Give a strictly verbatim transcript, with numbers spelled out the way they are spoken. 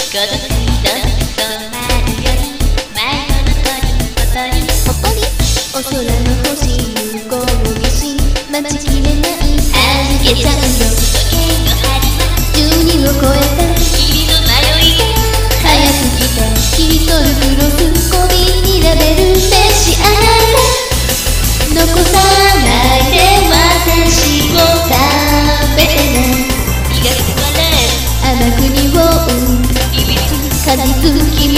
孤独にどっとまるより前の残ることにほこりお空の星向こう岸待ちきれない預けちゃうよ時計の針はじゅうにを超えた君の迷いが早すぎて一人クロス小瓶にラベル召し上がれ残さないで私を食べてね苦くて笑え甘く匂ういびつ果実